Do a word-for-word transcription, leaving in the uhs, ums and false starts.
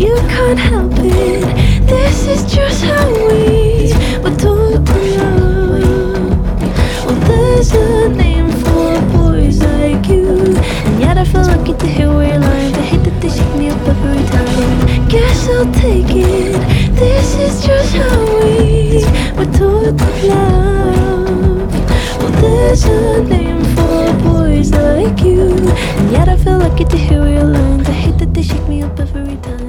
you can't help it. This is just how we were taught to love. Well, there's a name for boys like you, and yet I feel lucky to hear we're lying. I hate that they shake me up every time. Guess I'll take it. This is just how we were taught to love. Well, there's a name for boys like you, and yet I feel lucky to hear we're lying. I hate that they shake me up every time.